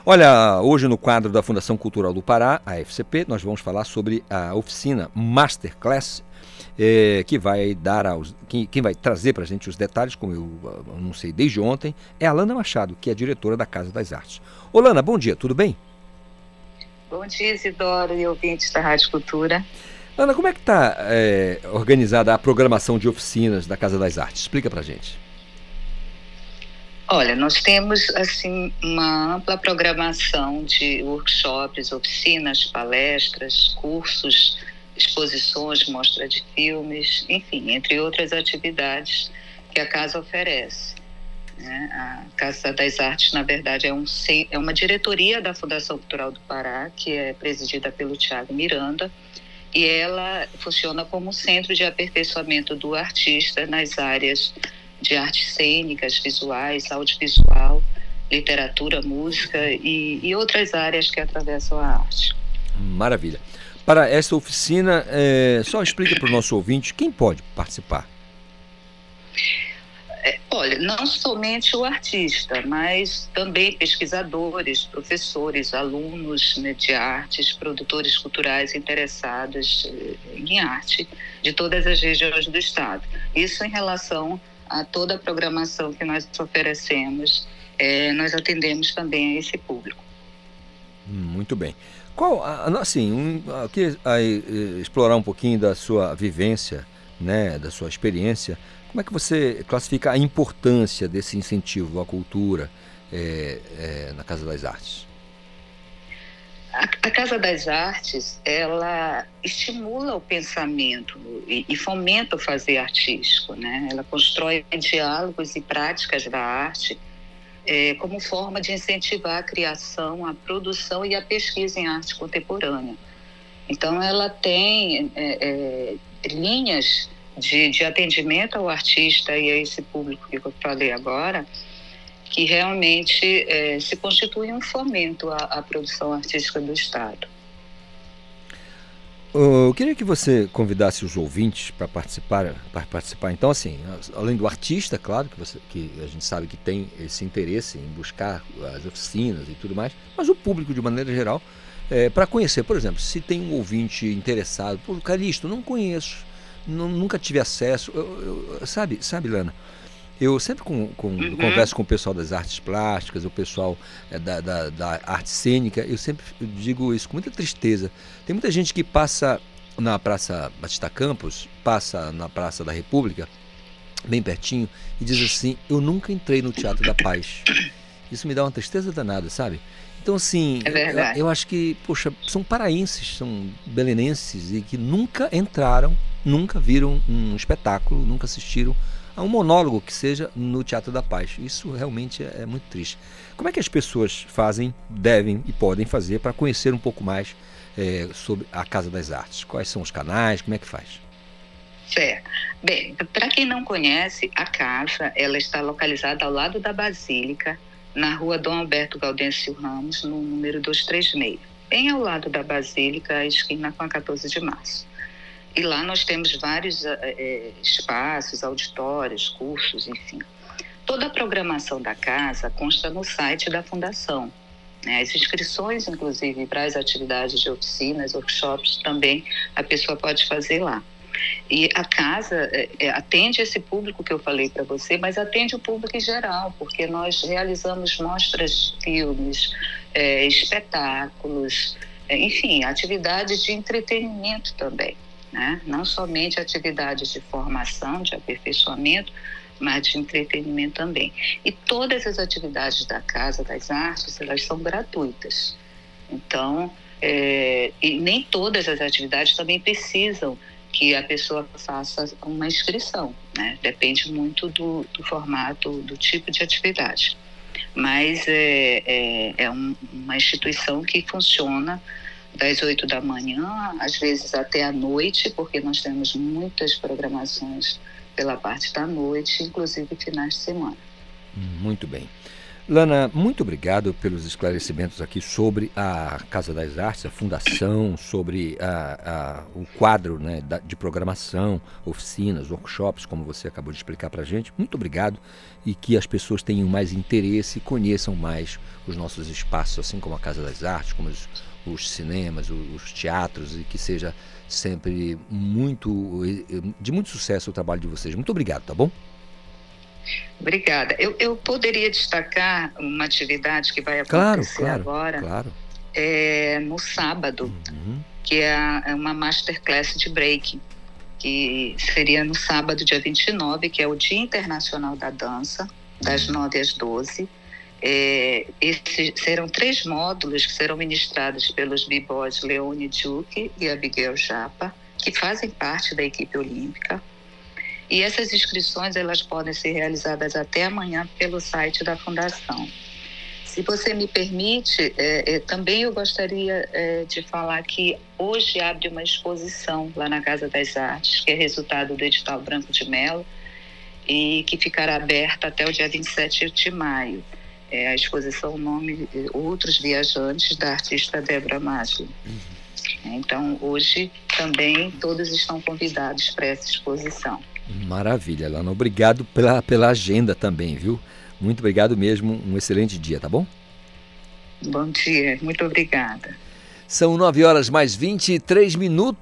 Olha, hoje no quadro da Fundação Cultural do Pará, a FCP, nós vamos falar sobre a oficina Masterclass, que vai dar quem vai trazer para a gente os detalhes, como eu anunciei desde ontem, é a Lana Machado, que é a diretora da Casa das Artes. Ô Lana, bom dia, tudo bem? Bom dia, Isidoro e ouvintes da Rádio Cultura. Lana, como é que está organizada a programação de oficinas da Casa das Artes? Explica para a gente. Olha, nós temos assim uma ampla programação de workshops, oficinas, palestras, cursos, exposições, mostra de filmes, enfim, entre outras atividades que a casa oferece. A Casa das Artes, na verdade, é uma diretoria da Fundação Cultural do Pará, que é presidida pelo Tiago Miranda, e ela funciona como um centro de aperfeiçoamento do artista nas áreas de artes cênicas, visuais, audiovisual, literatura, música e outras áreas que atravessam a arte. Maravilha. Para essa oficina, só explica para o nosso ouvinte quem pode participar. Olha, não somente o artista, mas também pesquisadores, professores, alunos, né, de artes, produtores culturais interessados em arte de todas as regiões do estado. Isso em relação a toda a programação que nós oferecemos, nós atendemos também a esse público. Muito bem. Eu queria explorar um pouquinho da sua vivência, né, da sua experiência. Como é que você classifica a importância desse incentivo à cultura na Casa das Artes? A Casa das Artes, ela estimula o pensamento e fomenta o fazer artístico, né? Ela constrói diálogos e práticas da arte como forma de incentivar a criação, a produção e a pesquisa em arte contemporânea. Então, ela tem linhas de atendimento ao artista e a esse público que eu falei agora, que realmente se constitui um fomento à produção artística do Estado. Eu queria que você convidasse os ouvintes para participar. Então, assim, além do artista, claro, que a gente sabe que tem esse interesse em buscar as oficinas e tudo mais, mas o público, de maneira geral, para conhecer, por exemplo, se tem um ouvinte interessado, pô, Calixto, não conheço, nunca tive acesso, sabe, Lana? Eu sempre converso com o pessoal das artes plásticas, o pessoal da arte cênica, eu sempre digo isso com muita tristeza. Tem muita gente que passa na Praça Batista Campos, passa na Praça da República, bem pertinho, e diz assim, eu nunca entrei no Teatro da Paz. Isso me dá uma tristeza danada, sabe? Então, assim, eu acho que, poxa, são paraenses, são belenenses, e que nunca entraram, nunca viram um espetáculo, nunca assistiram a um monólogo que seja no Teatro da Paz. Isso realmente é muito triste. Como é que as pessoas fazem, devem e podem fazer para conhecer um pouco mais sobre a Casa das Artes? Quais são os canais? Como é que faz? Certo. Bem, para quem não conhece, a casa ela está localizada ao lado da Basílica, na rua Dom Alberto Gaudêncio Ramos, no número 236. Bem ao lado da Basílica, a esquina com a 14 de março. E lá nós temos vários espaços, auditórios, cursos, enfim. Toda a programação da casa consta no site da Fundação. Né? As inscrições, inclusive, para as atividades de oficinas, workshops, também a pessoa pode fazer lá. E a casa atende esse público que eu falei para você, mas atende o público em geral, porque nós realizamos mostras de filmes, espetáculos, enfim, atividades de entretenimento também. Né? Não somente atividades de formação, de aperfeiçoamento, mas de entretenimento também. E todas as atividades da Casa das Artes, elas são gratuitas. Então, e nem todas as atividades também precisam que a pessoa faça uma inscrição, né? Depende muito do formato, do tipo de atividade. Mas é uma instituição que funciona das 8 da manhã, às vezes até à noite, porque nós temos muitas programações pela parte da noite, inclusive finais de semana. Muito bem. Lana, muito obrigado pelos esclarecimentos aqui sobre a Casa das Artes, a fundação, sobre o quadro, né, de programação, oficinas, workshops, como você acabou de explicar para a gente. Muito obrigado, e que as pessoas tenham mais interesse e conheçam mais os nossos espaços, assim como a Casa das Artes, como os cinemas, os teatros, e que seja sempre de muito sucesso o trabalho de vocês. Muito obrigado, tá bom? Obrigada. Eu poderia destacar uma atividade que vai acontecer agora, no sábado, que é uma masterclass de break, que seria no sábado, dia 29, que é o Dia Internacional da Dança, das 9 às 12. Esses serão 3 módulos que serão ministrados pelos b-boys Leone Duque e Abigail Japa, que fazem parte da equipe olímpica. E essas inscrições, elas podem ser realizadas até amanhã pelo site da Fundação. Se você me permite, também eu gostaria de falar que hoje abre uma exposição lá na Casa das Artes, que é resultado do edital Branco de Melo, e que ficará aberta até o dia 27 de maio. A exposição nome Outros Viajantes, da artista Débora Maslow. Então, hoje também todos estão convidados para essa exposição. Maravilha, Lana. Obrigado pela agenda também, viu? Muito obrigado mesmo. Um excelente dia, tá bom? Bom dia. Muito obrigada. São 9 horas mais 23 minutos.